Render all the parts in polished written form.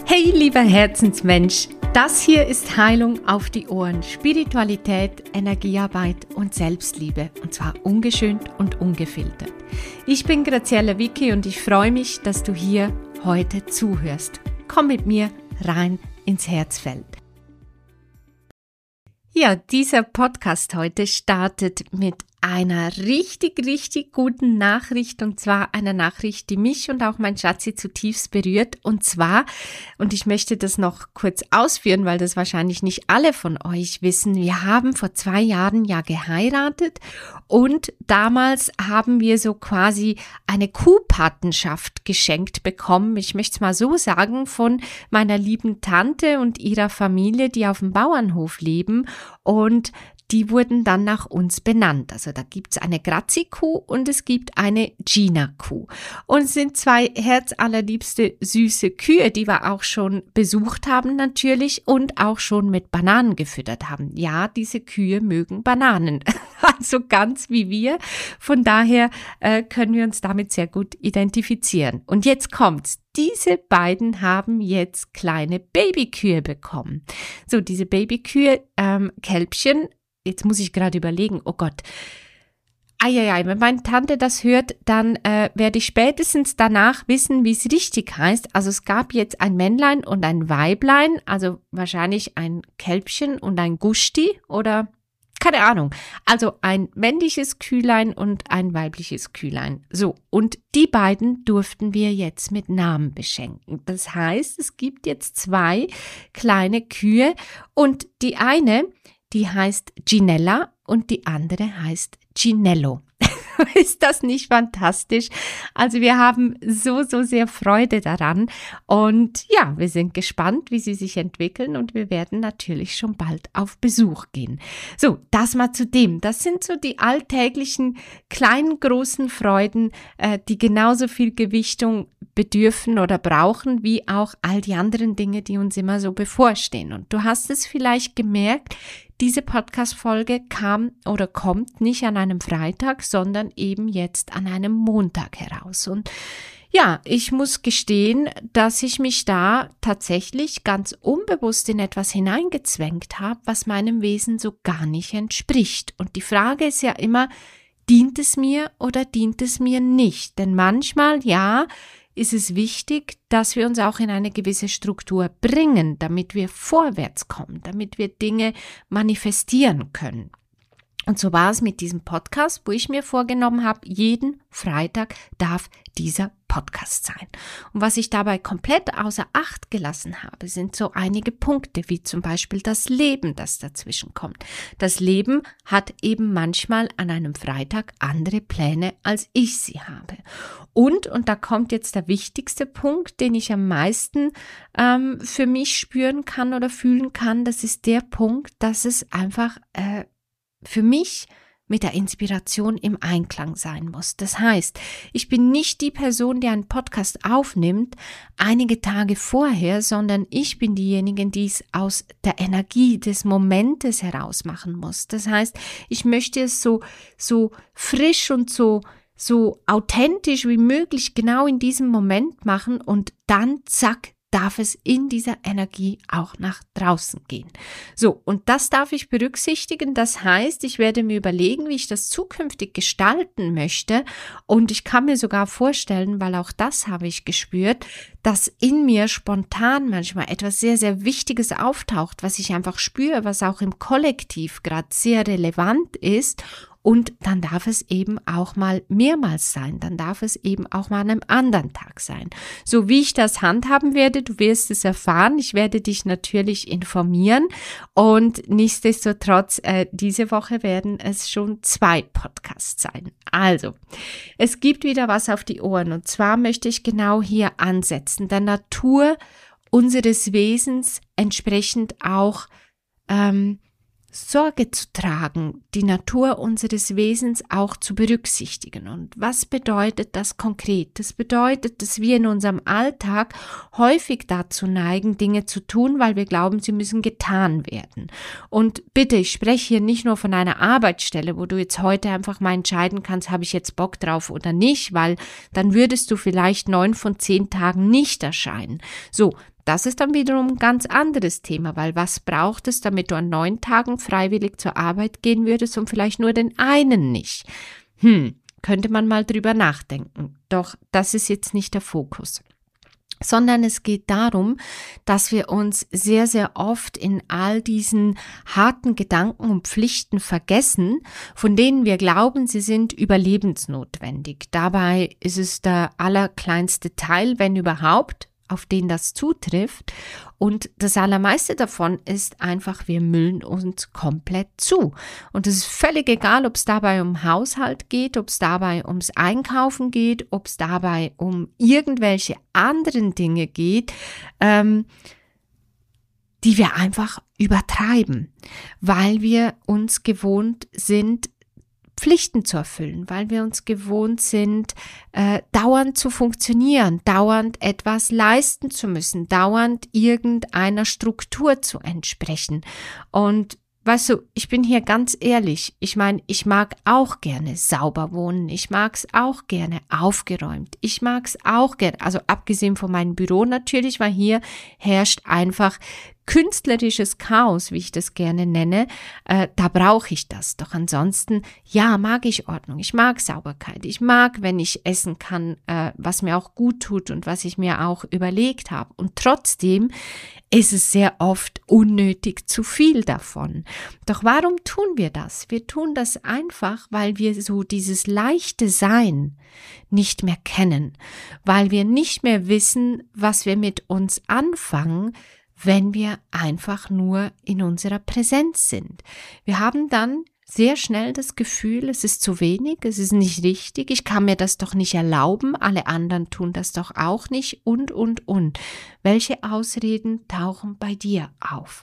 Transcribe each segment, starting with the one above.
Hey lieber Herzensmensch, das hier ist Heilung auf die Ohren, Spiritualität, Energiearbeit und Selbstliebe, und zwar ungeschönt und ungefiltert. Ich bin Graziella Vicky und ich freue mich, dass du hier heute zuhörst. Komm mit mir rein ins Herzfeld. Ja, dieser Podcast heute startet mit einer richtig guten Nachricht, und zwar einer Nachricht, die mich und auch mein Schatzi zutiefst berührt, und zwar, und ich möchte das noch kurz ausführen, weil das wahrscheinlich nicht alle von euch wissen, wir haben vor 2 Jahren ja geheiratet und damals haben wir so quasi eine Kuhpatenschaft geschenkt bekommen, ich möchte es mal so sagen, von meiner lieben Tante und ihrer Familie, die auf dem Bauernhof leben, und die wurden dann nach uns benannt. Also da gibt's eine Grazi-Kuh und es gibt eine Gina-Kuh. Und es sind 2 herzallerliebste süße Kühe, die wir auch schon besucht haben natürlich und auch schon mit Bananen gefüttert haben. Ja, diese Kühe mögen Bananen, also ganz wie wir. Von daher können wir uns damit sehr gut identifizieren. Und jetzt kommt's. Diese beiden haben jetzt kleine Babykühe bekommen. So, diese Babykühe, Kälbchen, jetzt muss ich gerade überlegen, oh Gott, wenn meine Tante das hört, dann werde ich spätestens danach wissen, wie es richtig heißt. Also es gab jetzt ein Männlein und ein Weiblein, also wahrscheinlich ein Kälbchen und ein Gusti oder keine Ahnung. Also ein männliches Kühlein und ein weibliches Kühlein. So, und die beiden durften wir jetzt mit Namen beschenken. Das heißt, es gibt jetzt 2 kleine Kühe und die eine, die heißt Ginella und die andere heißt Ginello. Ist das nicht fantastisch? Also wir haben so sehr Freude daran und ja, wir sind gespannt, wie sie sich entwickeln, und wir werden natürlich schon bald auf Besuch gehen. So, das mal zu dem. Das sind so die alltäglichen kleinen, großen Freuden, die genauso viel Gewichtung bedürfen oder brauchen, wie auch all die anderen Dinge, die uns immer so bevorstehen. Und du hast es vielleicht gemerkt, diese Podcast-Folge kam oder kommt nicht an einem Freitag, sondern eben jetzt an einem Montag heraus. Und ja, ich muss gestehen, dass ich mich da tatsächlich ganz unbewusst in etwas hineingezwängt habe, was meinem Wesen so gar nicht entspricht. Und die Frage ist ja immer, dient es mir oder dient es mir nicht? Denn manchmal, ja, ist es wichtig, dass wir uns auch in eine gewisse Struktur bringen, damit wir vorwärts kommen, damit wir Dinge manifestieren können. Und so war es mit diesem Podcast, wo ich mir vorgenommen habe, jeden Freitag darf dieser Podcast sein. Und was ich dabei komplett außer Acht gelassen habe, sind so einige Punkte, wie zum Beispiel das Leben, das dazwischen kommt. Das Leben hat eben manchmal an einem Freitag andere Pläne, als ich sie habe. Und da kommt jetzt der wichtigste Punkt, den ich am meisten für mich spüren kann oder fühlen kann, das ist der Punkt, dass es einfach für mich mit der Inspiration im Einklang sein muss. Das heißt, ich bin nicht die Person, die einen Podcast aufnimmt, einige Tage vorher, sondern ich bin diejenige, die es aus der Energie des Momentes heraus machen muss. Das heißt, ich möchte es so frisch und so authentisch wie möglich genau in diesem Moment machen, und dann zack, darf es in dieser Energie auch nach draußen gehen. So, und das darf ich berücksichtigen. Das heißt, ich werde mir überlegen, wie ich das zukünftig gestalten möchte, und ich kann mir sogar vorstellen, weil auch das habe ich gespürt, dass in mir spontan manchmal etwas sehr Wichtiges auftaucht, was ich einfach spüre, was auch im Kollektiv gerade sehr relevant ist. Und dann darf es eben auch mal mehrmals sein, dann darf es eben auch mal an einem anderen Tag sein. So wie ich das handhaben werde, du wirst es erfahren, ich werde dich natürlich informieren, und nichtsdestotrotz, diese Woche werden es schon 2 Podcasts sein. Also, es gibt wieder was auf die Ohren, und zwar möchte ich genau hier ansetzen, der Natur unseres Wesens entsprechend auch Sorge zu tragen, die Natur unseres Wesens auch zu berücksichtigen. Und was bedeutet das konkret? Das bedeutet, dass wir in unserem Alltag häufig dazu neigen, Dinge zu tun, weil wir glauben, sie müssen getan werden. Und bitte, ich spreche hier nicht nur von einer Arbeitsstelle, wo du jetzt heute einfach mal entscheiden kannst, habe ich jetzt Bock drauf oder nicht, weil dann würdest du vielleicht 9 von 10 Tagen nicht erscheinen. So, das ist dann wiederum ein ganz anderes Thema, weil was braucht es, damit du an 9 Tagen freiwillig zur Arbeit gehen würdest und vielleicht nur den einen nicht? Könnte man mal drüber nachdenken. Doch das ist jetzt nicht der Fokus. Sondern es geht darum, dass wir uns sehr, sehr oft in all diesen harten Gedanken und Pflichten vergessen, von denen wir glauben, sie sind überlebensnotwendig. Dabei ist es der allerkleinste Teil, wenn überhaupt, auf den das zutrifft. Und das Allermeiste davon ist einfach, wir müllen uns komplett zu. Und es ist völlig egal, ob es dabei um Haushalt geht, ob es dabei ums Einkaufen geht, ob es dabei um irgendwelche anderen Dinge geht, die wir einfach übertreiben, weil wir uns gewohnt sind, Pflichten zu erfüllen, weil wir uns gewohnt sind, dauernd zu funktionieren, dauernd etwas leisten zu müssen, dauernd irgendeiner Struktur zu entsprechen. Und weißt du, ich bin hier ganz ehrlich, ich meine, ich mag auch gerne sauber wohnen, ich mag es auch gerne aufgeräumt, ich mag es auch gerne, also abgesehen von meinem Büro natürlich, weil hier herrscht einfach künstlerisches Chaos, wie ich das gerne nenne, da brauche ich das. Doch ansonsten, ja, mag ich Ordnung, ich mag Sauberkeit, ich mag, wenn ich essen kann, was mir auch gut tut und was ich mir auch überlegt habe. Und trotzdem ist es sehr oft unnötig zu viel davon. Doch warum tun wir das? Wir tun das einfach, weil wir so dieses leichte Sein nicht mehr kennen, weil wir nicht mehr wissen, was wir mit uns anfangen, wenn wir einfach nur in unserer Präsenz sind. Wir haben dann sehr schnell das Gefühl, es ist zu wenig, es ist nicht richtig, ich kann mir das doch nicht erlauben, alle anderen tun das doch auch nicht und. Welche Ausreden tauchen bei dir auf?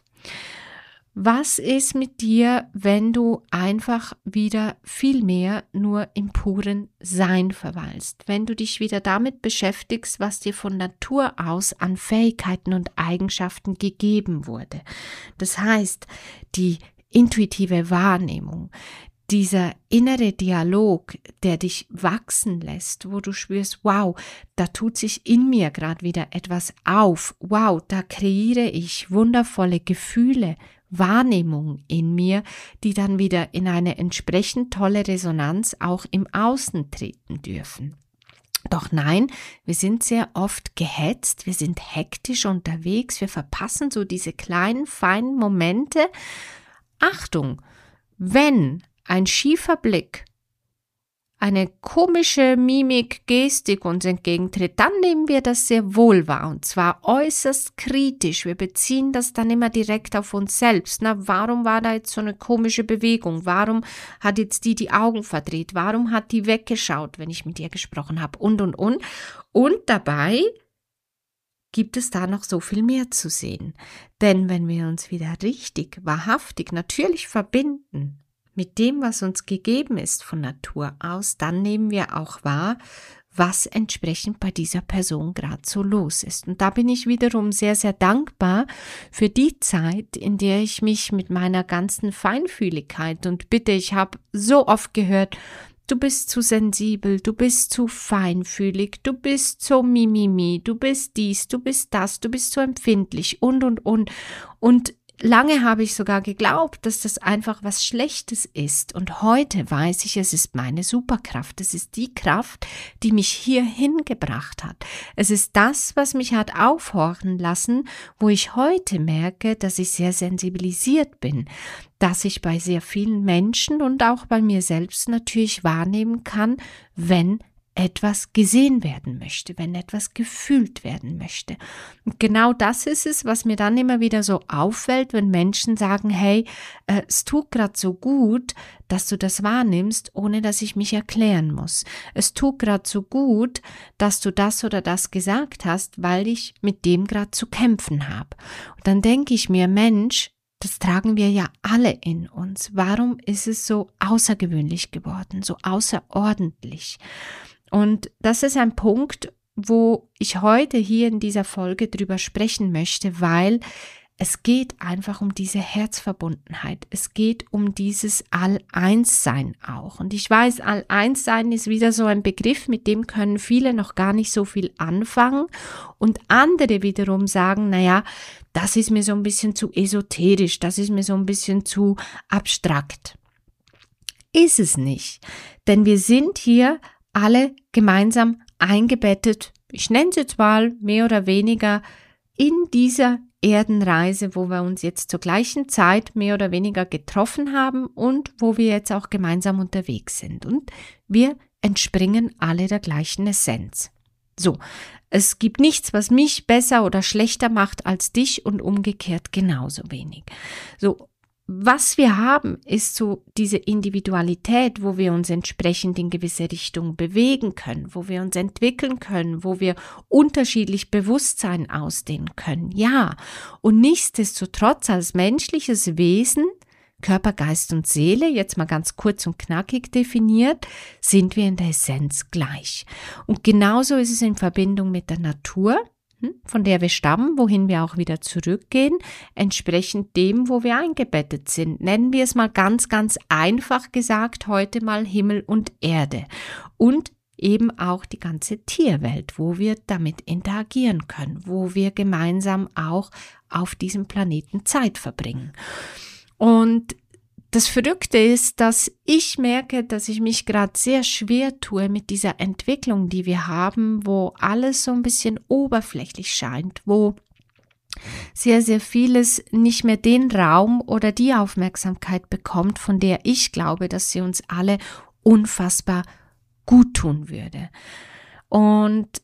Was ist mit dir, wenn du einfach wieder viel mehr nur im puren Sein verweilst? Wenn du dich wieder damit beschäftigst, was dir von Natur aus an Fähigkeiten und Eigenschaften gegeben wurde. Das heißt, die intuitive Wahrnehmung, dieser innere Dialog, der dich wachsen lässt, wo du spürst, wow, da tut sich in mir gerade wieder etwas auf. Wow, da kreiere ich wundervolle Gefühle, Wahrnehmung in mir, die dann wieder in eine entsprechend tolle Resonanz auch im Außen treten dürfen. Doch nein, wir sind sehr oft gehetzt, wir sind hektisch unterwegs, wir verpassen so diese kleinen, feinen Momente. Achtung, wenn ein schiefer Blick, eine komische Mimik, Gestik uns entgegentritt, dann nehmen wir das sehr wohl wahr und zwar äußerst kritisch. Wir beziehen das dann immer direkt auf uns selbst. Na, warum war da jetzt so eine komische Bewegung? Warum hat jetzt die Augen verdreht? Warum hat die weggeschaut, wenn ich mit ihr gesprochen habe? Und. Und dabei gibt es da noch so viel mehr zu sehen. Denn wenn wir uns wieder richtig, wahrhaftig, natürlich verbinden mit dem, was uns gegeben ist von Natur aus, dann nehmen wir auch wahr, was entsprechend bei dieser Person gerade so los ist. Und da bin ich wiederum sehr, sehr dankbar für die Zeit, in der ich mich mit meiner ganzen Feinfühligkeit und bitte, ich habe so oft gehört, du bist zu sensibel, du bist zu feinfühlig, du bist so mimimi, du bist dies, du bist das, du bist so empfindlich und. Und lange habe ich sogar geglaubt, dass das einfach was Schlechtes ist. Und heute weiß ich, es ist meine Superkraft. Es ist die Kraft, die mich hierhin gebracht hat. Es ist das, was mich hat aufhorchen lassen, wo ich heute merke, dass ich sehr sensibilisiert bin, dass ich bei sehr vielen Menschen und auch bei mir selbst natürlich wahrnehmen kann, wenn etwas gesehen werden möchte, wenn etwas gefühlt werden möchte. Und genau das ist es, was mir dann immer wieder so auffällt, wenn Menschen sagen, hey, es tut gerade so gut, dass du das wahrnimmst, ohne dass ich mich erklären muss. Es tut gerade so gut, dass du das oder das gesagt hast, weil ich mit dem gerade zu kämpfen habe. Und dann denke ich mir, Mensch, das tragen wir ja alle in uns. Warum ist es so außergewöhnlich geworden, so außerordentlich? Und das ist ein Punkt, wo ich heute hier in dieser Folge drüber sprechen möchte, weil es geht einfach um diese Herzverbundenheit. Es geht um dieses All-Eins-Sein auch. Und ich weiß, All-Eins-Sein ist wieder so ein Begriff, mit dem können viele noch gar nicht so viel anfangen. Und andere wiederum sagen, naja, das ist mir so ein bisschen zu esoterisch, das ist mir so ein bisschen zu abstrakt. Ist es nicht, denn wir sind hier alle gemeinsam eingebettet, ich nenne es jetzt mal mehr oder weniger, in dieser Erdenreise, wo wir uns jetzt zur gleichen Zeit mehr oder weniger getroffen haben und wo wir jetzt auch gemeinsam unterwegs sind. Und wir entspringen alle der gleichen Essenz. So, es gibt nichts, was mich besser oder schlechter macht als dich und umgekehrt genauso wenig. So, was wir haben, ist so diese Individualität, wo wir uns entsprechend in gewisse Richtungen bewegen können, wo wir uns entwickeln können, wo wir unterschiedlich Bewusstsein ausdehnen können. Ja, und nichtsdestotrotz als menschliches Wesen, Körper, Geist und Seele, jetzt mal ganz kurz und knackig definiert, sind wir in der Essenz gleich. Und genauso ist es in Verbindung mit der Natur, von der wir stammen, wohin wir auch wieder zurückgehen, entsprechend dem, wo wir eingebettet sind. Nennen wir es mal ganz, ganz einfach gesagt, heute mal Himmel und Erde. Und eben auch die ganze Tierwelt, wo wir damit interagieren können, wo wir gemeinsam auch auf diesem Planeten Zeit verbringen. Und das Verrückte ist, dass ich merke, dass ich mich gerade sehr schwer tue mit dieser Entwicklung, die wir haben, wo alles so ein bisschen oberflächlich scheint, wo sehr, sehr vieles nicht mehr den Raum oder die Aufmerksamkeit bekommt, von der ich glaube, dass sie uns alle unfassbar gut tun würde. Und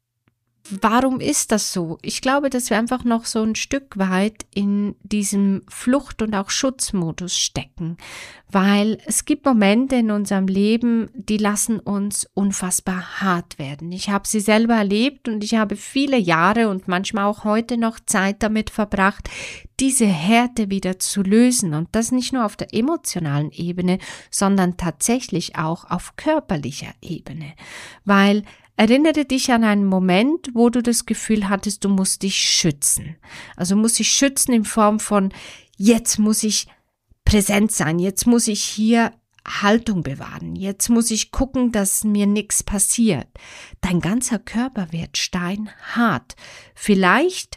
warum ist das so? Ich glaube, dass wir einfach noch so ein Stück weit in diesem Flucht- und auch Schutzmodus stecken, weil es gibt Momente in unserem Leben, die lassen uns unfassbar hart werden. Ich habe sie selber erlebt und ich habe viele Jahre und manchmal auch heute noch Zeit damit verbracht, diese Härte wieder zu lösen, und das nicht nur auf der emotionalen Ebene, sondern tatsächlich auch auf körperlicher Ebene, weil erinnere dich an einen Moment, wo du das Gefühl hattest, du musst dich schützen. Also musst dich schützen in Form von, jetzt muss ich präsent sein, jetzt muss ich hier Haltung bewahren, jetzt muss ich gucken, dass mir nichts passiert. Dein ganzer Körper wird steinhart. Vielleicht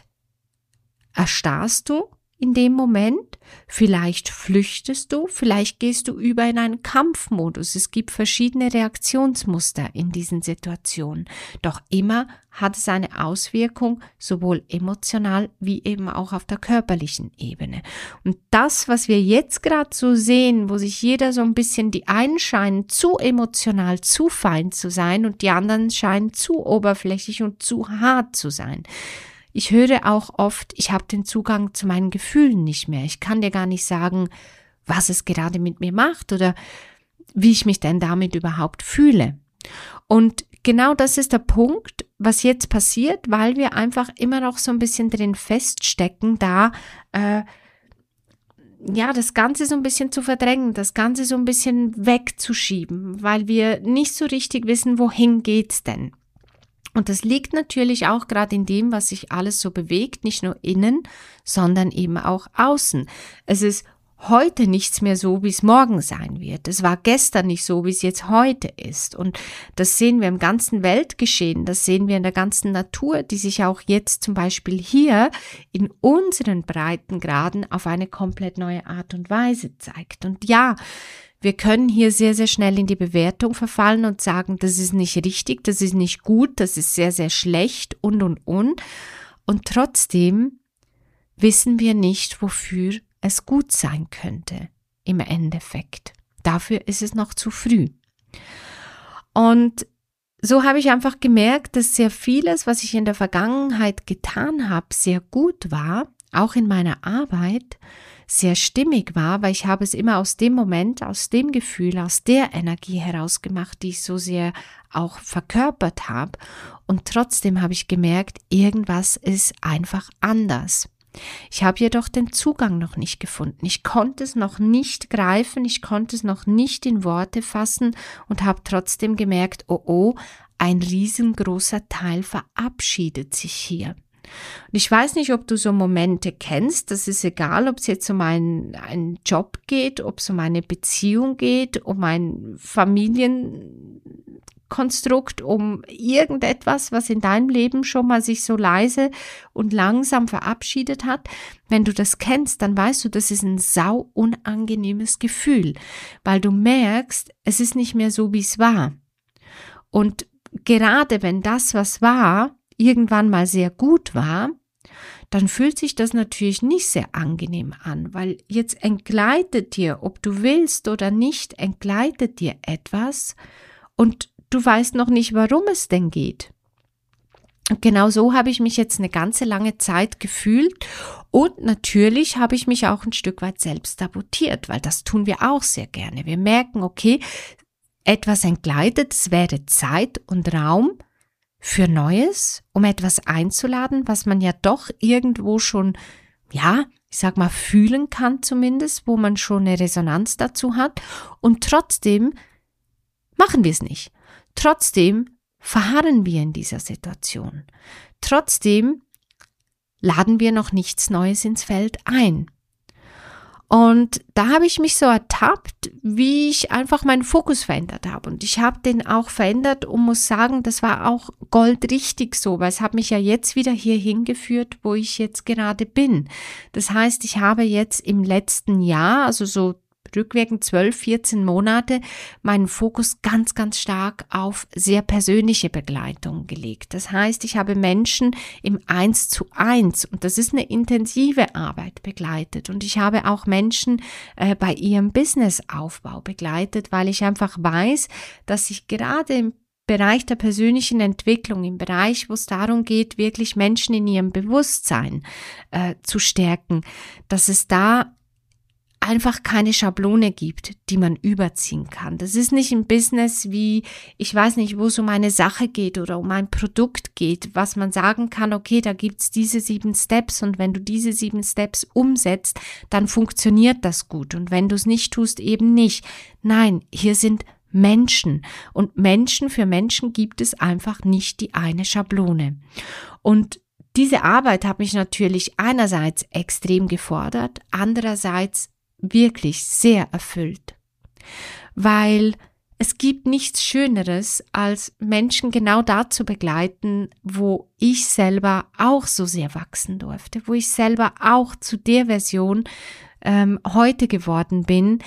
erstarrst du in dem Moment, vielleicht flüchtest du, vielleicht gehst du über in einen Kampfmodus. Es gibt verschiedene Reaktionsmuster in diesen Situationen. Doch immer hat es eine Auswirkung, sowohl emotional wie eben auch auf der körperlichen Ebene. Und das, was wir jetzt gerade so sehen, wo sich jeder so ein bisschen, die einen scheinen zu emotional, zu fein zu sein und die anderen scheinen zu oberflächlich und zu hart zu sein. Ich höre auch oft, ich habe den Zugang zu meinen Gefühlen nicht mehr. Ich kann dir gar nicht sagen, was es gerade mit mir macht oder wie ich mich denn damit überhaupt fühle. Und genau das ist der Punkt, was jetzt passiert, weil wir einfach immer noch so ein bisschen drin feststecken, da das Ganze so ein bisschen zu verdrängen, das Ganze so ein bisschen wegzuschieben, weil wir nicht so richtig wissen, wohin geht's denn. Und das liegt natürlich auch gerade in dem, was sich alles so bewegt, nicht nur innen, sondern eben auch außen. Es ist heute nichts mehr so, wie es morgen sein wird. Es war gestern nicht so, wie es jetzt heute ist. Und das sehen wir im ganzen Weltgeschehen, das sehen wir in der ganzen Natur, die sich auch jetzt zum Beispiel hier in unseren Breitengraden auf eine komplett neue Art und Weise zeigt. Und ja, wir können hier sehr, sehr schnell in die Bewertung verfallen und sagen, das ist nicht richtig, das ist nicht gut, das ist sehr, sehr schlecht und. Und trotzdem wissen wir nicht, wofür es gut sein könnte im Endeffekt. Dafür ist es noch zu früh. Und so habe ich einfach gemerkt, dass sehr vieles, was ich in der Vergangenheit getan habe, sehr gut war, auch in meiner Arbeit, sehr stimmig war, weil ich habe es immer aus dem Moment, aus dem Gefühl, aus der Energie heraus gemacht, die ich so sehr auch verkörpert habe. Und trotzdem habe ich gemerkt, irgendwas ist einfach anders. Ich habe jedoch den Zugang noch nicht gefunden. Ich konnte es noch nicht greifen, ich konnte es noch nicht in Worte fassen und habe trotzdem gemerkt, oh, ein riesengroßer Teil verabschiedet sich hier. Und ich weiß nicht, ob du so Momente kennst, das ist egal, ob es jetzt um einen Job geht, ob es um eine Beziehung geht, um ein Familienkonstrukt, um irgendetwas, was in deinem Leben schon mal sich so leise und langsam verabschiedet hat. Wenn du das kennst, dann weißt du, das ist ein sau unangenehmes Gefühl, weil du merkst, es ist nicht mehr so, wie es war. Und gerade wenn das, was war, irgendwann mal sehr gut war, dann fühlt sich das natürlich nicht sehr angenehm an, weil jetzt entgleitet dir, ob du willst oder nicht, entgleitet dir etwas und du weißt noch nicht, warum es denn geht. Und genau so habe ich mich jetzt eine ganze lange Zeit gefühlt und natürlich habe ich mich auch ein Stück weit selbst sabotiert, weil das tun wir auch sehr gerne. Wir merken, okay, etwas entgleitet, es wäre Zeit und Raum für Neues, um etwas einzuladen, was man ja doch irgendwo schon, ja, ich sag mal, fühlen kann zumindest, wo man schon eine Resonanz dazu hat. Und trotzdem machen wir es nicht. Trotzdem verharren wir in dieser Situation. Trotzdem laden wir noch nichts Neues ins Feld ein. Und da habe ich mich so ertappt, wie ich einfach meinen Fokus verändert habe. Und ich habe den auch verändert und muss sagen, das war auch goldrichtig so, weil es hat mich ja jetzt wieder hier hingeführt, wo ich jetzt gerade bin. Das heißt, ich habe jetzt im letzten Jahr, also so rückwirkend 12, 14 Monate, meinen Fokus ganz, ganz stark auf sehr persönliche Begleitung gelegt. Das heißt, ich habe Menschen im 1:1 und das ist eine intensive Arbeit begleitet und ich habe auch Menschen bei ihrem Businessaufbau begleitet, weil ich einfach weiß, dass ich gerade im Bereich der persönlichen Entwicklung, im Bereich, wo es darum geht, wirklich Menschen in ihrem Bewusstsein zu stärken, dass es da einfach keine Schablone gibt, die man überziehen kann. Das ist nicht ein Business wie, ich weiß nicht, wo es um eine Sache geht oder um ein Produkt geht, was man sagen kann, okay, da gibt's diese 7 Steps und wenn du diese 7 Steps umsetzt, dann funktioniert das gut und wenn du es nicht tust, eben nicht. Nein, hier sind Menschen und Menschen für Menschen gibt es einfach nicht die eine Schablone. Und diese Arbeit hat mich natürlich einerseits extrem gefordert, andererseits wirklich sehr erfüllt, weil es gibt nichts Schöneres, als Menschen genau da zu begleiten, wo ich selber auch so sehr wachsen durfte, wo ich selber auch zu der Version heute geworden bin,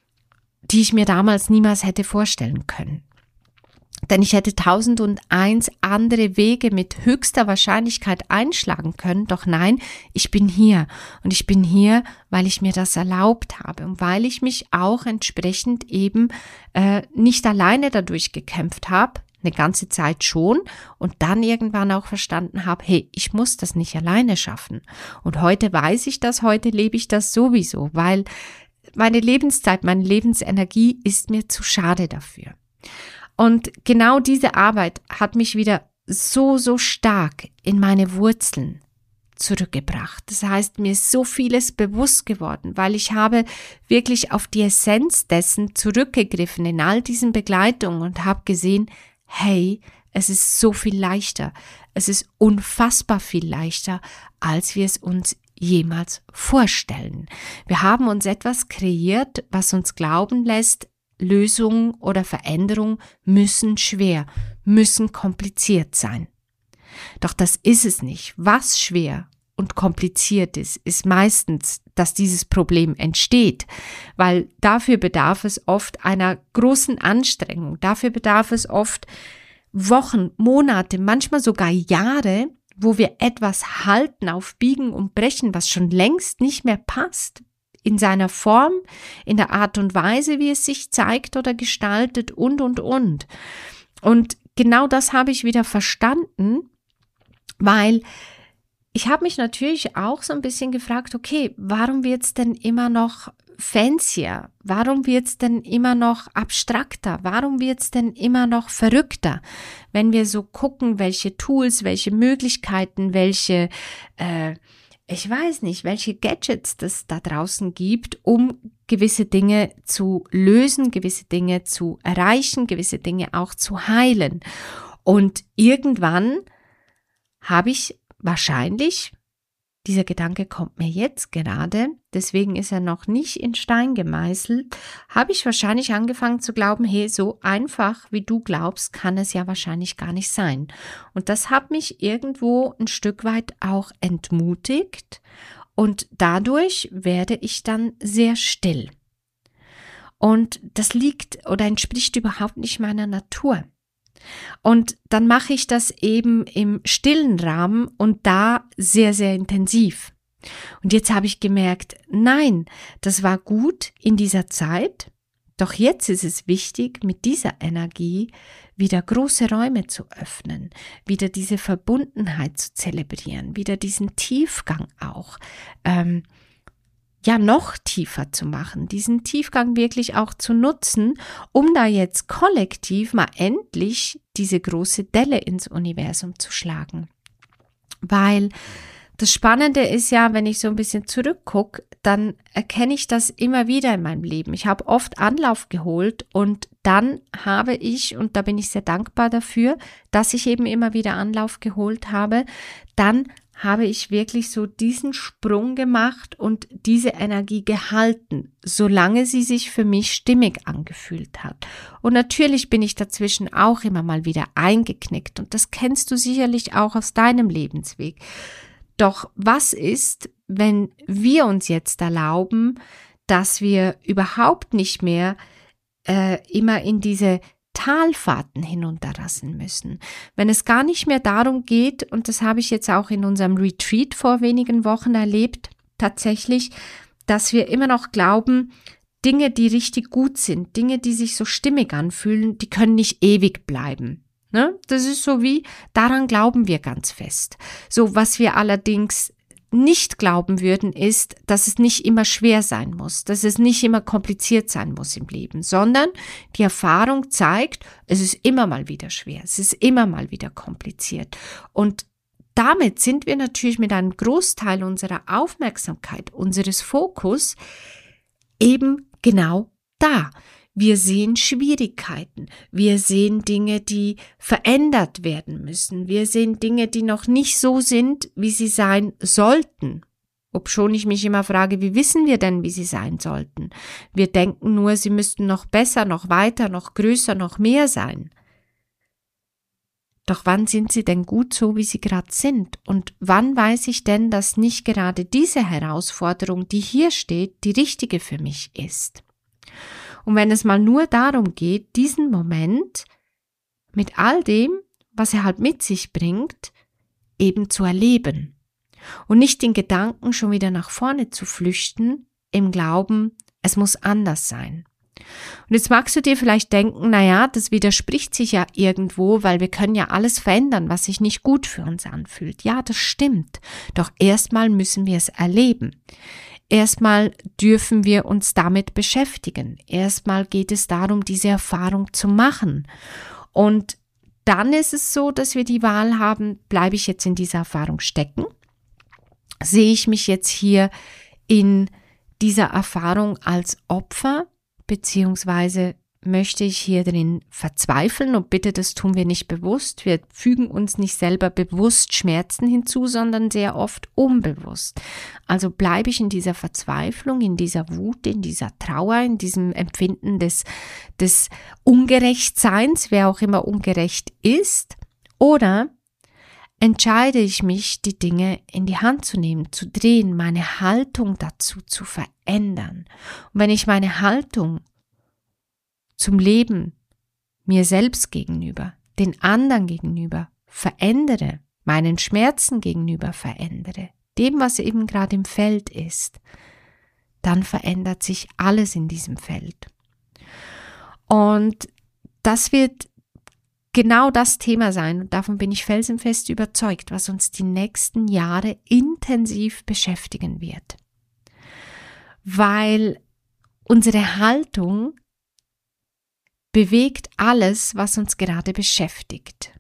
die ich mir damals niemals hätte vorstellen können. Denn ich hätte 1001 andere Wege mit höchster Wahrscheinlichkeit einschlagen können. Doch nein, ich bin hier. Und ich bin hier, weil ich mir das erlaubt habe und weil ich mich auch entsprechend eben nicht alleine dadurch gekämpft habe, eine ganze Zeit schon und dann irgendwann auch verstanden habe, hey, ich muss das nicht alleine schaffen. Und heute weiß ich das, heute lebe ich das sowieso, weil meine Lebenszeit, meine Lebensenergie ist mir zu schade dafür. Und genau diese Arbeit hat mich wieder so stark in meine Wurzeln zurückgebracht. Das heißt, mir ist so vieles bewusst geworden, weil ich habe wirklich auf die Essenz dessen zurückgegriffen in all diesen Begleitungen und habe gesehen, hey, es ist so viel leichter. Es ist unfassbar viel leichter, als wir es uns jemals vorstellen. Wir haben uns etwas kreiert, was uns glauben lässt, Lösung oder Veränderung müssen schwer, müssen kompliziert sein. Doch das ist es nicht. Was schwer und kompliziert ist meistens, dass dieses Problem entsteht, weil dafür bedarf es oft einer großen Anstrengung, dafür bedarf es oft Wochen, Monate, manchmal sogar Jahre, wo wir etwas halten auf Biegen und Brechen, was schon längst nicht mehr passt, in seiner Form, in der Art und Weise, wie es sich zeigt oder gestaltet und. Und genau das habe ich wieder verstanden, weil ich habe mich natürlich auch so ein bisschen gefragt, okay, warum wird es denn immer noch fancier? Warum wird es denn immer noch abstrakter? Warum wird es denn immer noch verrückter? Wenn wir so gucken, welche Tools, welche Möglichkeiten, welche ich weiß nicht, welche Gadgets das da draußen gibt, um gewisse Dinge zu lösen, gewisse Dinge zu erreichen, gewisse Dinge auch zu heilen. Und irgendwann habe ich wahrscheinlich, dieser Gedanke kommt mir jetzt gerade, deswegen ist er noch nicht in Stein gemeißelt, habe ich wahrscheinlich angefangen zu glauben, hey, so einfach wie du glaubst, kann es ja wahrscheinlich gar nicht sein. Und das hat mich irgendwo ein Stück weit auch entmutigt und dadurch werde ich dann sehr still. Und das liegt oder entspricht überhaupt nicht meiner Natur. Und dann mache ich das eben im stillen Rahmen und da sehr, sehr intensiv. Und jetzt habe ich gemerkt, nein, das war gut in dieser Zeit, doch jetzt ist es wichtig, mit dieser Energie wieder große Räume zu öffnen, wieder diese Verbundenheit zu zelebrieren, wieder diesen Tiefgang auch, noch tiefer zu machen, diesen Tiefgang wirklich auch zu nutzen, um da jetzt kollektiv mal endlich diese große Delle ins Universum zu schlagen. Weil das Spannende ist ja, wenn ich so ein bisschen zurückgucke, dann erkenne ich das immer wieder in meinem Leben. Ich habe oft Anlauf geholt und dann habe ich, und da bin ich sehr dankbar dafür, dass ich eben immer wieder Anlauf geholt habe, dann habe ich wirklich so diesen Sprung gemacht und diese Energie gehalten, solange sie sich für mich stimmig angefühlt hat. Und natürlich bin ich dazwischen auch immer mal wieder eingeknickt und das kennst du sicherlich auch aus deinem Lebensweg. Doch was ist, wenn wir uns jetzt erlauben, dass wir überhaupt nicht mehr immer in diese Talfahrten hinunterlassen müssen. Wenn es gar nicht mehr darum geht, und das habe ich jetzt auch in unserem Retreat vor wenigen Wochen erlebt, tatsächlich, dass wir immer noch glauben, Dinge, die richtig gut sind, Dinge, die sich so stimmig anfühlen, die können nicht ewig bleiben. Ne? Das ist so wie, daran glauben wir ganz fest. So, was wir allerdings nicht glauben würden, ist, dass es nicht immer schwer sein muss, dass es nicht immer kompliziert sein muss im Leben, sondern die Erfahrung zeigt, es ist immer mal wieder schwer, es ist immer mal wieder kompliziert. Und damit sind wir natürlich mit einem Großteil unserer Aufmerksamkeit, unseres Fokus eben genau da. Wir sehen Schwierigkeiten, wir sehen Dinge, die verändert werden müssen, wir sehen Dinge, die noch nicht so sind, wie sie sein sollten. Obschon ich mich immer frage, wie wissen wir denn, wie sie sein sollten? Wir denken nur, sie müssten noch besser, noch weiter, noch größer, noch mehr sein. Doch wann sind sie denn gut so, wie sie gerade sind? Und wann weiß ich denn, dass nicht gerade diese Herausforderung, die hier steht, die richtige für mich ist? Und wenn es mal nur darum geht, diesen Moment mit all dem, was er halt mit sich bringt, eben zu erleben und nicht den Gedanken schon wieder nach vorne zu flüchten, im Glauben, es muss anders sein. Und jetzt magst du dir vielleicht denken, naja, das widerspricht sich ja irgendwo, weil wir können ja alles verändern, was sich nicht gut für uns anfühlt. Ja, das stimmt. Doch erstmal müssen wir es erleben. Erstmal dürfen wir uns damit beschäftigen. Erstmal geht es darum, diese Erfahrung zu machen. Und dann ist es so, dass wir die Wahl haben, bleibe ich jetzt in dieser Erfahrung stecken? Sehe ich mich jetzt hier in dieser Erfahrung als Opfer, beziehungsweise möchte ich hier drin verzweifeln? Und bitte, das tun wir nicht bewusst. Wir fügen uns nicht selber bewusst Schmerzen hinzu, sondern sehr oft unbewusst. Also bleibe ich in dieser Verzweiflung, in dieser Wut, in dieser Trauer, in diesem Empfinden des Ungerechtseins, wer auch immer ungerecht ist, oder entscheide ich mich, die Dinge in die Hand zu nehmen, zu drehen, meine Haltung dazu zu verändern. Und wenn ich meine Haltung zum Leben, mir selbst gegenüber, den anderen gegenüber verändere, meinen Schmerzen gegenüber verändere, dem, was eben gerade im Feld ist, dann verändert sich alles in diesem Feld. Und das wird genau das Thema sein, und davon bin ich felsenfest überzeugt, was uns die nächsten Jahre intensiv beschäftigen wird. Weil unsere Haltung bewegt alles, was uns gerade beschäftigt.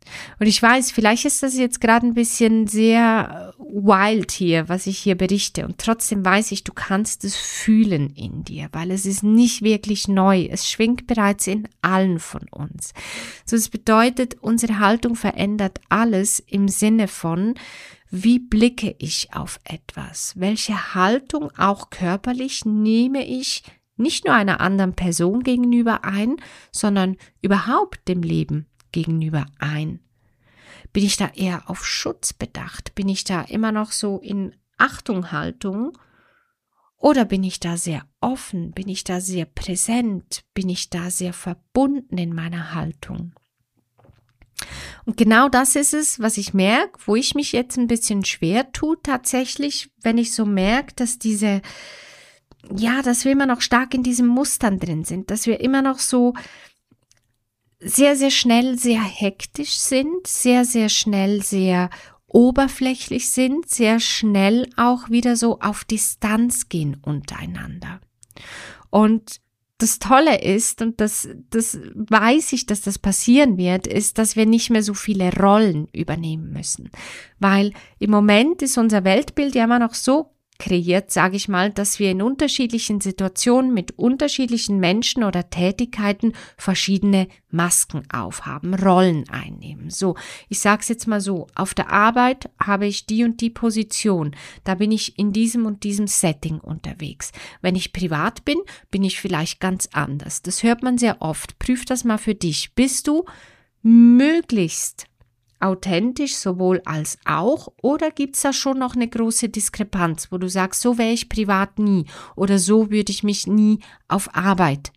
Und ich weiß, vielleicht ist das jetzt gerade ein bisschen sehr wild hier, was ich hier berichte. Und trotzdem weiß ich, du kannst es fühlen in dir, weil es ist nicht wirklich neu. Es schwingt bereits in allen von uns. So, das bedeutet, unsere Haltung verändert alles im Sinne von, wie blicke ich auf etwas? Welche Haltung, auch körperlich, nehme ich nicht nur einer anderen Person gegenüber ein, sondern überhaupt dem Leben gegenüber ein? Bin ich da eher auf Schutz bedacht? Bin ich da immer noch so in Achtung-Haltung? Oder bin ich da sehr offen? Bin ich da sehr präsent? Bin ich da sehr verbunden in meiner Haltung? Und genau das ist es, was ich merke, wo ich mich jetzt ein bisschen schwer tue tatsächlich, wenn ich so merke, dass dass wir immer noch stark in diesen Mustern drin sind, dass wir immer noch so sehr, sehr schnell sehr hektisch sind, sehr, sehr schnell sehr oberflächlich sind, sehr schnell auch wieder so auf Distanz gehen untereinander. Und das Tolle ist, und das weiß ich, dass das passieren wird, ist, dass wir nicht mehr so viele Rollen übernehmen müssen. Weil im Moment ist unser Weltbild ja immer noch so kreiert, sage ich mal, dass wir in unterschiedlichen Situationen mit unterschiedlichen Menschen oder Tätigkeiten verschiedene Masken aufhaben, Rollen einnehmen. So, ich sage es jetzt mal so, auf der Arbeit habe ich die und die Position, da bin ich in diesem und diesem Setting unterwegs. Wenn ich privat bin, bin ich vielleicht ganz anders. Das hört man sehr oft. Prüf das mal für dich. Bist du möglichst authentisch sowohl als auch, oder gibt es da schon noch eine große Diskrepanz, wo du sagst, so wäre ich privat nie oder so würde ich mich nie auf Arbeit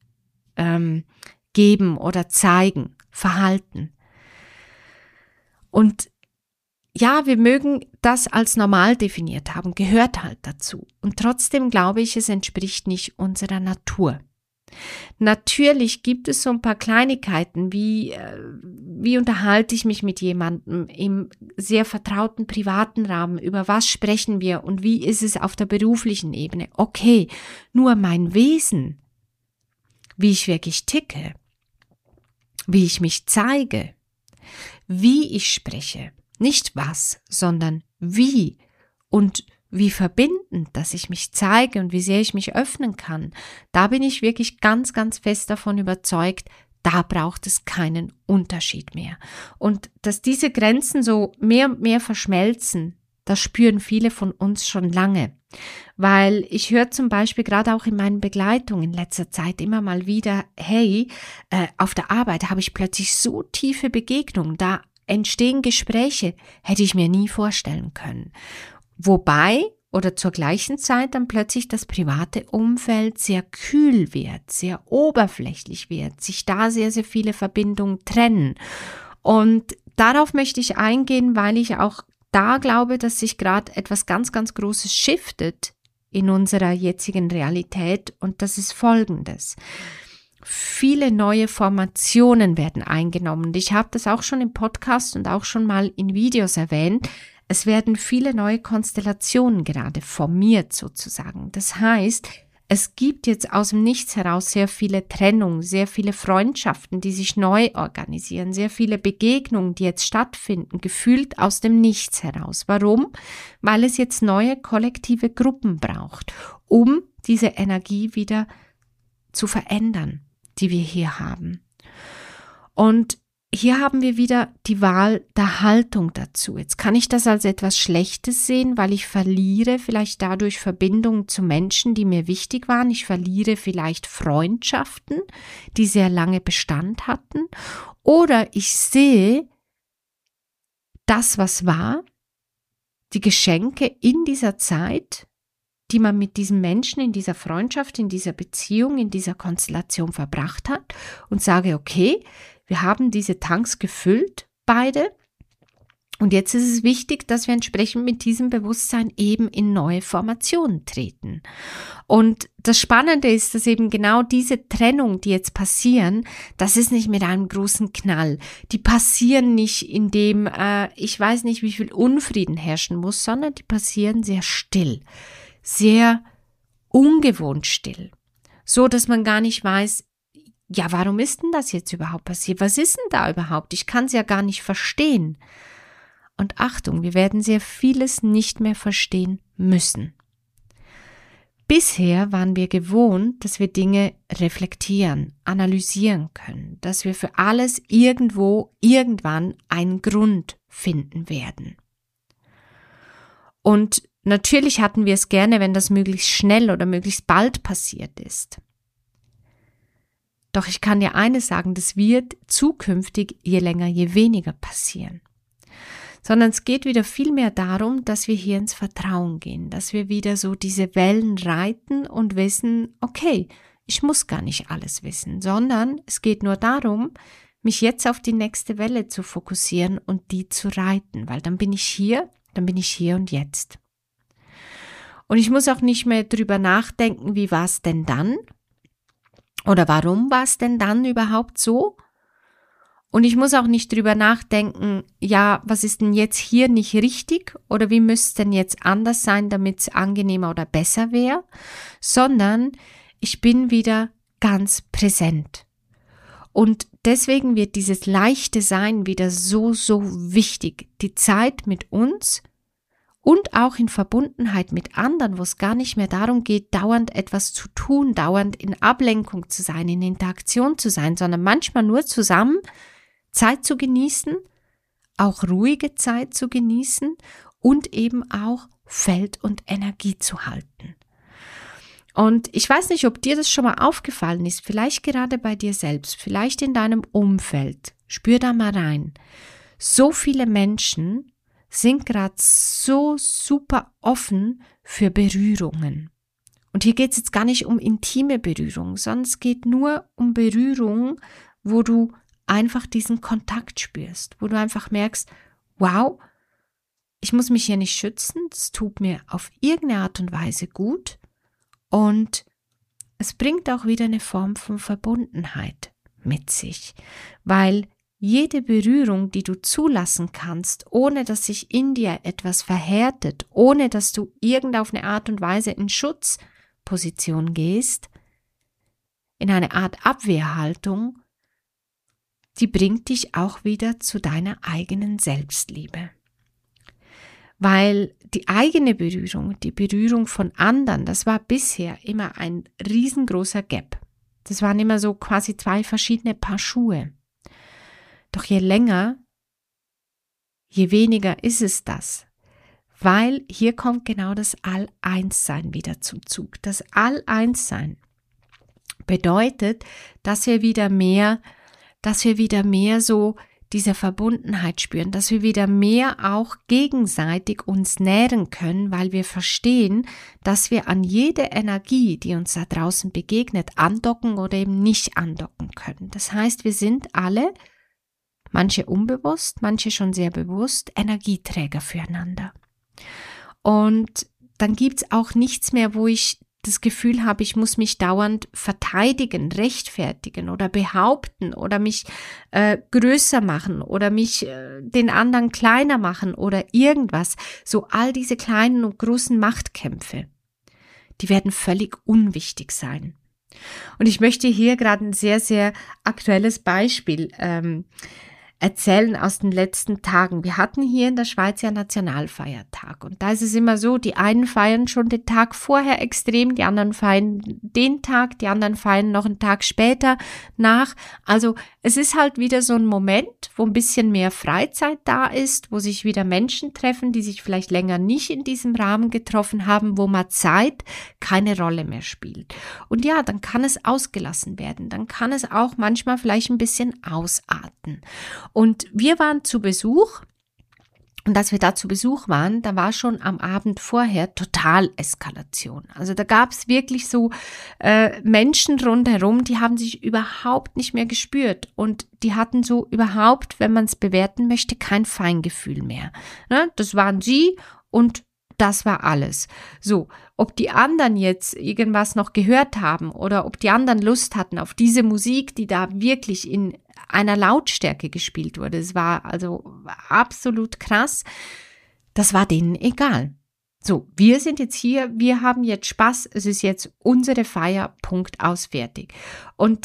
geben oder zeigen, verhalten. Und ja, wir mögen das als normal definiert haben, gehört halt dazu. Und trotzdem glaube ich, es entspricht nicht unserer Natur. Natürlich gibt es so ein paar Kleinigkeiten, wie unterhalte ich mich mit jemandem im sehr vertrauten privaten Rahmen, über was sprechen wir und wie ist es auf der beruflichen Ebene. Okay, nur mein Wesen, wie ich wirklich ticke, wie ich mich zeige, wie ich spreche, nicht was, sondern wie und wie verbindend, dass ich mich zeige und wie sehr ich mich öffnen kann, da bin ich wirklich ganz, ganz fest davon überzeugt, da braucht es keinen Unterschied mehr. Und dass diese Grenzen so mehr und mehr verschmelzen, das spüren viele von uns schon lange. Weil ich höre zum Beispiel gerade auch in meinen Begleitungen in letzter Zeit immer mal wieder, hey, auf der Arbeit habe ich plötzlich so tiefe Begegnungen, da entstehen Gespräche, hätte ich mir nie vorstellen können. Wobei oder zur gleichen Zeit dann plötzlich das private Umfeld sehr kühl wird, sehr oberflächlich wird, sich da sehr, sehr viele Verbindungen trennen. Und darauf möchte ich eingehen, weil ich auch da glaube, dass sich gerade etwas ganz, ganz Großes shiftet in unserer jetzigen Realität, und das ist Folgendes. Viele neue Formationen werden eingenommen. Und ich habe das auch schon im Podcast und auch schon mal in Videos erwähnt. Es werden viele neue Konstellationen gerade formiert sozusagen. Das heißt, es gibt jetzt aus dem Nichts heraus sehr viele Trennungen, sehr viele Freundschaften, die sich neu organisieren, sehr viele Begegnungen, die jetzt stattfinden, gefühlt aus dem Nichts heraus. Warum? Weil es jetzt neue kollektive Gruppen braucht, um diese Energie wieder zu verändern, die wir hier haben. Und hier haben wir wieder die Wahl der Haltung dazu. Jetzt kann ich das als etwas Schlechtes sehen, weil ich verliere vielleicht dadurch Verbindungen zu Menschen, die mir wichtig waren. Ich verliere vielleicht Freundschaften, die sehr lange Bestand hatten. Oder ich sehe das, was war, die Geschenke in dieser Zeit, die man mit diesem Menschen in dieser Freundschaft, in dieser Beziehung, in dieser Konstellation verbracht hat, und sage, okay, wir haben diese Tanks gefüllt, beide, und jetzt ist es wichtig, dass wir entsprechend mit diesem Bewusstsein eben in neue Formationen treten. Und das Spannende ist, dass eben genau diese Trennung, die jetzt passieren, das ist nicht mit einem großen Knall. Die passieren nicht, indem ich weiß nicht, wie viel Unfrieden herrschen muss, sondern die passieren sehr still, sehr ungewohnt still, so dass man gar nicht weiß, ja, warum ist denn das jetzt überhaupt passiert? Was ist denn da überhaupt? Ich kann es ja gar nicht verstehen. Und Achtung, wir werden sehr vieles nicht mehr verstehen müssen. Bisher waren wir gewohnt, dass wir Dinge reflektieren, analysieren können, dass wir für alles irgendwo, irgendwann einen Grund finden werden. Und natürlich hatten wir es gerne, wenn das möglichst schnell oder möglichst bald passiert ist. Doch ich kann dir eines sagen, das wird zukünftig je länger, je weniger passieren. Sondern es geht wieder viel mehr darum, dass wir hier ins Vertrauen gehen, dass wir wieder so diese Wellen reiten und wissen, okay, ich muss gar nicht alles wissen, sondern es geht nur darum, mich jetzt auf die nächste Welle zu fokussieren und die zu reiten, weil dann bin ich hier und jetzt. Und ich muss auch nicht mehr drüber nachdenken, wie war es denn dann? Oder warum war es denn dann überhaupt so? Und ich muss auch nicht drüber nachdenken, ja, was ist denn jetzt hier nicht richtig oder wie müsste es denn jetzt anders sein, damit es angenehmer oder besser wäre, sondern ich bin wieder ganz präsent. Und deswegen wird dieses leichte Sein wieder so, so wichtig. Die Zeit mit uns und auch in Verbundenheit mit anderen, wo es gar nicht mehr darum geht, dauernd etwas zu tun, dauernd in Ablenkung zu sein, in Interaktion zu sein, sondern manchmal nur zusammen Zeit zu genießen, auch ruhige Zeit zu genießen und eben auch Feld und Energie zu halten. Und ich weiß nicht, ob dir das schon mal aufgefallen ist, vielleicht gerade bei dir selbst, vielleicht in deinem Umfeld. Spür da mal rein. So viele Menschen sind gerade so super offen für Berührungen. Und hier geht es jetzt gar nicht um intime Berührung, sondern es geht nur um Berührung, wo du einfach diesen Kontakt spürst, wo du einfach merkst, wow, ich muss mich hier nicht schützen, das tut mir auf irgendeine Art und Weise gut und es bringt auch wieder eine Form von Verbundenheit mit sich, weil jede Berührung, die du zulassen kannst, ohne dass sich in dir etwas verhärtet, ohne dass du auf eine Art und Weise in Schutzposition gehst, in eine Art Abwehrhaltung, die bringt dich auch wieder zu deiner eigenen Selbstliebe. Weil die eigene Berührung, die Berührung von anderen, das war bisher immer ein riesengroßer Gap. Das waren immer so quasi zwei verschiedene Paar Schuhe. Doch je länger, je weniger ist es das. Weil hier kommt genau das All-Eins-Sein wieder zum Zug. Das All-Eins-Sein bedeutet, dass wir wieder mehr so diese Verbundenheit spüren, dass wir wieder mehr auch gegenseitig uns nähren können, weil wir verstehen, dass wir an jede Energie, die uns da draußen begegnet, andocken oder eben nicht andocken können. Das heißt, wir sind alle, manche unbewusst, manche schon sehr bewusst, Energieträger füreinander. Und dann gibt's auch nichts mehr, wo ich das Gefühl habe, ich muss mich dauernd verteidigen, rechtfertigen oder behaupten oder mich größer machen oder mich den anderen kleiner machen oder irgendwas. So all diese kleinen und großen Machtkämpfe, die werden völlig unwichtig sein. Und ich möchte hier gerade ein sehr, sehr aktuelles Beispiel erzählen aus den letzten Tagen. Wir hatten hier in der Schweiz ja Nationalfeiertag und da ist es immer so, die einen feiern schon den Tag vorher extrem, die anderen feiern den Tag, die anderen feiern noch einen Tag später nach. Also es ist halt wieder so ein Moment, wo ein bisschen mehr Freizeit da ist, wo sich wieder Menschen treffen, die sich vielleicht länger nicht in diesem Rahmen getroffen haben, wo mal Zeit keine Rolle mehr spielt. Und ja, dann kann es ausgelassen werden, dann kann es auch manchmal vielleicht ein bisschen ausarten. Und wir waren zu Besuch und als wir da zu Besuch waren, da war schon am Abend vorher Totaleskalation. Also da gab es wirklich so Menschen rundherum, die haben sich überhaupt nicht mehr gespürt und die hatten so überhaupt, wenn man es bewerten möchte, kein Feingefühl mehr. Ne? Das waren sie und das war alles. So, ob die anderen jetzt irgendwas noch gehört haben oder ob die anderen Lust hatten auf diese Musik, die da wirklich in einer Lautstärke gespielt wurde. Es war also absolut krass. Das war denen egal. So, wir sind jetzt hier, wir haben jetzt Spaß, es ist jetzt unsere Feier, Punkt, aus, fertig. Und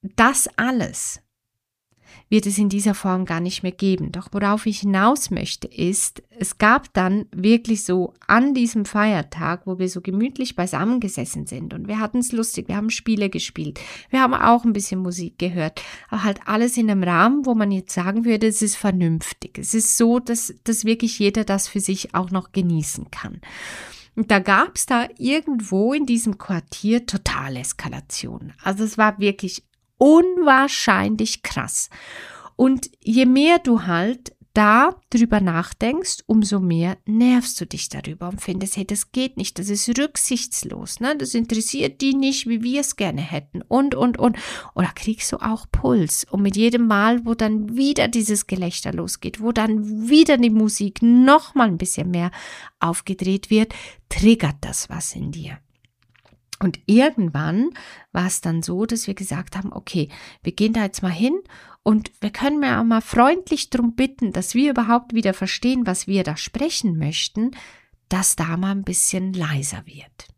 das alles wird es in dieser Form gar nicht mehr geben. Doch worauf ich hinaus möchte ist, es gab dann wirklich so an diesem Feiertag, wo wir so gemütlich beisammen gesessen sind und wir hatten es lustig, wir haben Spiele gespielt, wir haben auch ein bisschen Musik gehört, aber halt alles in einem Rahmen, wo man jetzt sagen würde, es ist vernünftig. Es ist so, dass wirklich jeder das für sich auch noch genießen kann. Und da gab es da irgendwo in diesem Quartier Totaleskalation. Also es war wirklich unwahrscheinlich krass. Und je mehr du halt da drüber nachdenkst, umso mehr nervst du dich darüber und findest, hey, das geht nicht, das ist rücksichtslos, ne? Das interessiert die nicht, wie wir es gerne hätten und. Oder kriegst du auch Puls und mit jedem Mal, wo dann wieder dieses Gelächter losgeht, wo dann wieder die Musik noch mal ein bisschen mehr aufgedreht wird, triggert das was in dir. Und irgendwann war es dann so, dass wir gesagt haben, okay, wir gehen da jetzt mal hin und wir können ja auch mal freundlich darum bitten, dass wir überhaupt wieder verstehen, was wir da sprechen möchten, dass da mal ein bisschen leiser wird.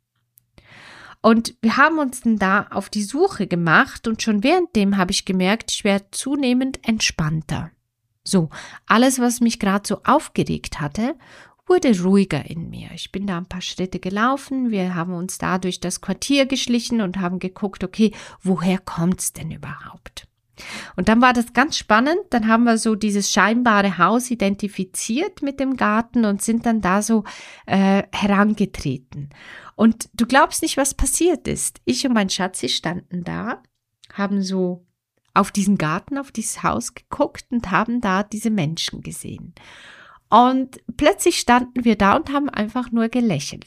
Und wir haben uns dann da auf die Suche gemacht und schon währenddem habe ich gemerkt, ich werde zunehmend entspannter. So, alles, was mich gerade so aufgeregt hatte, wurde ruhiger in mir. Ich bin da ein paar Schritte gelaufen, wir haben uns da durch das Quartier geschlichen und haben geguckt, okay, woher kommt's denn überhaupt? Und dann war das ganz spannend, dann haben wir so dieses scheinbare Haus identifiziert mit dem Garten und sind dann da so herangetreten. Und du glaubst nicht, was passiert ist. Ich und mein Schatzi standen da, haben so auf diesen Garten, auf dieses Haus geguckt und haben da diese Menschen gesehen. Und plötzlich standen wir da und haben einfach nur gelächelt.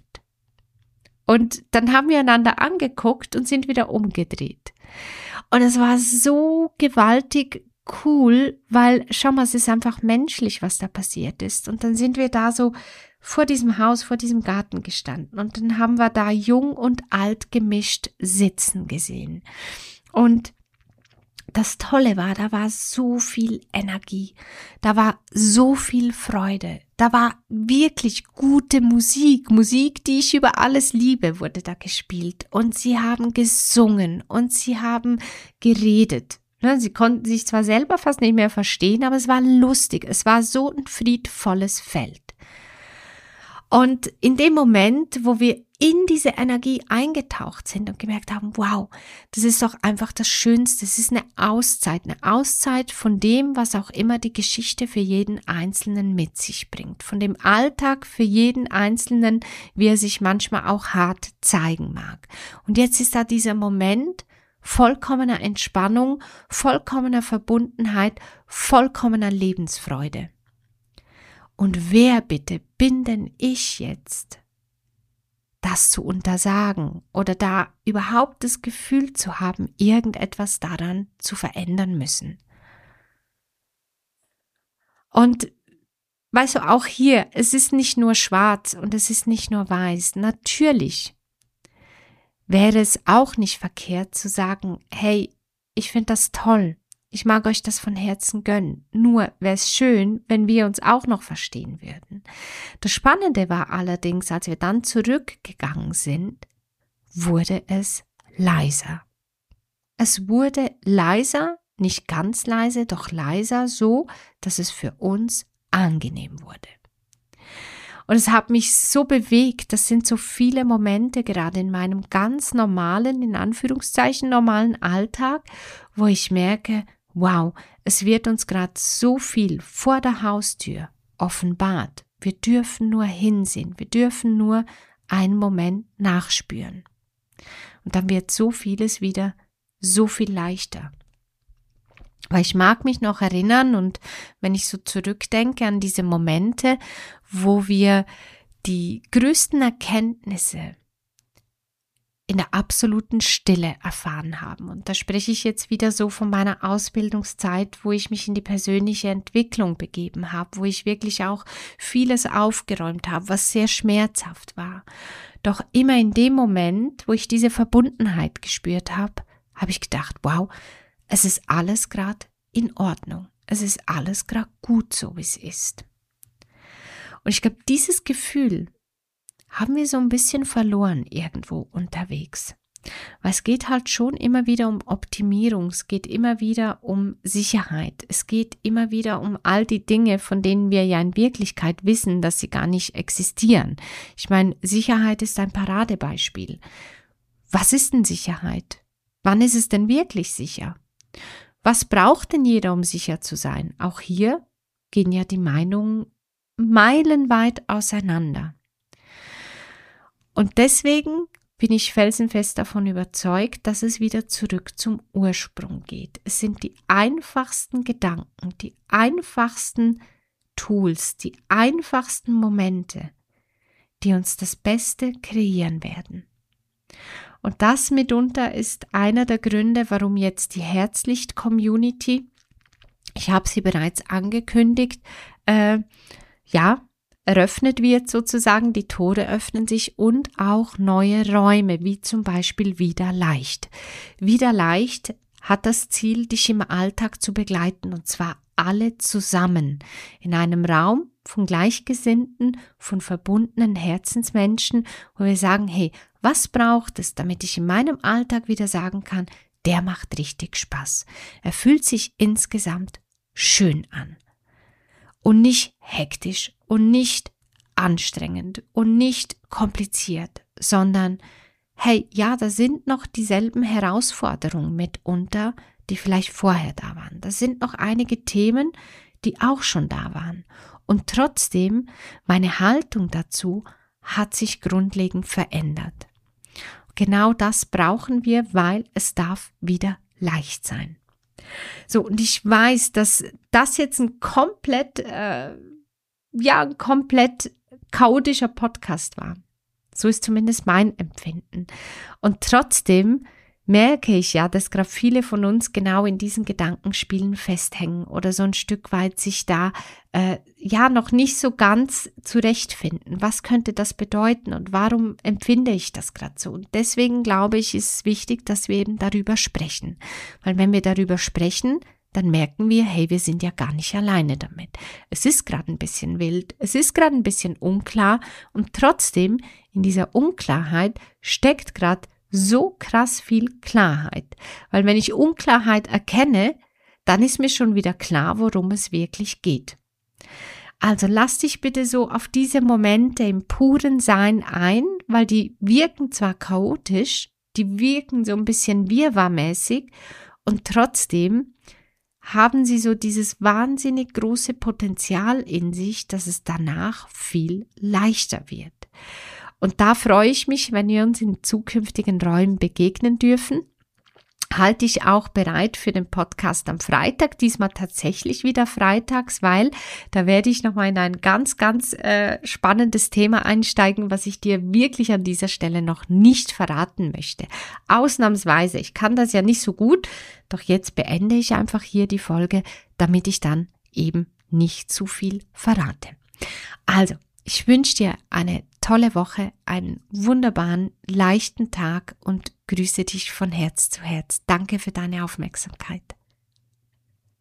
Und dann haben wir einander angeguckt und sind wieder umgedreht. Und es war so gewaltig cool, weil, schau mal, es ist einfach menschlich, was da passiert ist. Und dann sind wir da so vor diesem Haus, vor diesem Garten gestanden. Und dann haben wir da jung und alt gemischt sitzen gesehen. Und das Tolle war, da war so viel Energie, da war so viel Freude, da war wirklich gute Musik, die ich über alles liebe, wurde da gespielt und sie haben gesungen und sie haben geredet. Sie konnten sich zwar selber fast nicht mehr verstehen, aber es war lustig, es war so ein friedvolles Feld. Und in dem Moment, wo wir in diese Energie eingetaucht sind und gemerkt haben, wow, das ist doch einfach das Schönste, es ist eine Auszeit von dem, was auch immer die Geschichte für jeden Einzelnen mit sich bringt, von dem Alltag für jeden Einzelnen, wie er sich manchmal auch hart zeigen mag. Und jetzt ist da dieser Moment vollkommener Entspannung, vollkommener Verbundenheit, vollkommener Lebensfreude. Und wer bitte bin denn ich jetzt, das zu untersagen oder da überhaupt das Gefühl zu haben, irgendetwas daran zu verändern müssen? Und weißt du, auch hier, es ist nicht nur schwarz und es ist nicht nur weiß. Natürlich wäre es auch nicht verkehrt zu sagen, hey, ich finde das toll. Ich mag euch das von Herzen gönnen. Nur wäre es schön, wenn wir uns auch noch verstehen würden. Das Spannende war allerdings, als wir dann zurückgegangen sind, wurde es leiser. Es wurde leiser, nicht ganz leise, doch leiser, so, dass es für uns angenehm wurde. Und es hat mich so bewegt, das sind so viele Momente, gerade in meinem ganz normalen, in Anführungszeichen normalen Alltag, wo ich merke, wow, es wird uns gerade so viel vor der Haustür offenbart. Wir dürfen nur hinsehen, wir dürfen nur einen Moment nachspüren. Und dann wird so vieles wieder so viel leichter. Weil ich mag mich noch erinnern und wenn ich so zurückdenke an diese Momente, wo wir die größten Erkenntnisse in der absoluten Stille erfahren haben. Und da spreche ich jetzt wieder so von meiner Ausbildungszeit, wo ich mich in die persönliche Entwicklung begeben habe, wo ich wirklich auch vieles aufgeräumt habe, was sehr schmerzhaft war. Doch immer in dem Moment, wo ich diese Verbundenheit gespürt habe, habe ich gedacht, wow, es ist alles gerade in Ordnung. Es ist alles gerade gut, so wie es ist. Und ich glaube, dieses Gefühl haben wir so ein bisschen verloren irgendwo unterwegs. Weil es geht halt schon immer wieder um Optimierung, es geht immer wieder um Sicherheit, es geht immer wieder um all die Dinge, von denen wir ja in Wirklichkeit wissen, dass sie gar nicht existieren. Ich meine, Sicherheit ist ein Paradebeispiel. Was ist denn Sicherheit? Wann ist es denn wirklich sicher? Was braucht denn jeder, um sicher zu sein? Auch hier gehen ja die Meinungen meilenweit auseinander. Und deswegen bin ich felsenfest davon überzeugt, dass es wieder zurück zum Ursprung geht. Es sind die einfachsten Gedanken, die einfachsten Tools, die einfachsten Momente, die uns das Beste kreieren werden. Und das mitunter ist einer der Gründe, warum jetzt die Herzlicht-Community, ich habe sie bereits angekündigt, eröffnet wird sozusagen, die Tore öffnen sich und auch neue Räume, wie zum Beispiel Wieder leicht. Wieder leicht hat das Ziel, dich im Alltag zu begleiten, und zwar alle zusammen in einem Raum von Gleichgesinnten, von verbundenen Herzensmenschen, wo wir sagen, hey, was braucht es, damit ich in meinem Alltag wieder sagen kann, der macht richtig Spaß. Er fühlt sich insgesamt schön an. Und nicht hektisch und nicht anstrengend und nicht kompliziert, sondern hey, ja, da sind noch dieselben Herausforderungen mitunter, die vielleicht vorher da waren. Da sind noch einige Themen, die auch schon da waren. Und trotzdem, meine Haltung dazu hat sich grundlegend verändert. Genau das brauchen wir, weil es darf wieder leicht sein. So, und ich weiß, dass das jetzt ein komplett chaotischer Podcast war. So ist zumindest mein Empfinden. Und trotzdem merke ich ja, dass gerade viele von uns genau in diesen Gedankenspielen festhängen oder so ein Stück weit sich da noch nicht so ganz zurechtfinden. Was könnte das bedeuten und warum empfinde ich das gerade so? Und deswegen glaube ich, ist es wichtig, dass wir eben darüber sprechen. Weil wenn wir darüber sprechen, dann merken wir, hey, wir sind ja gar nicht alleine damit. Es ist gerade ein bisschen wild, es ist gerade ein bisschen unklar und trotzdem in dieser Unklarheit steckt gerade so krass viel Klarheit. Weil wenn ich Unklarheit erkenne, dann ist mir schon wieder klar, worum es wirklich geht. Also lass dich bitte so auf diese Momente im puren Sein ein, weil die wirken zwar chaotisch, die wirken so ein bisschen wirrwarrmäßig und trotzdem haben sie so dieses wahnsinnig große Potenzial in sich, dass es danach viel leichter wird. Und da freue ich mich, wenn wir uns in zukünftigen Räumen begegnen dürfen. Halte ich auch bereit für den Podcast am Freitag, diesmal tatsächlich wieder freitags, weil da werde ich nochmal in ein ganz, ganz spannendes Thema einsteigen, was ich dir wirklich an dieser Stelle noch nicht verraten möchte. Ausnahmsweise, ich kann das ja nicht so gut, doch jetzt beende ich einfach hier die Folge, damit ich dann eben nicht zu viel verrate. Also, ich wünsche dir eine tolle Woche, einen wunderbaren, leichten Tag und grüße dich von Herz zu Herz. Danke für deine Aufmerksamkeit.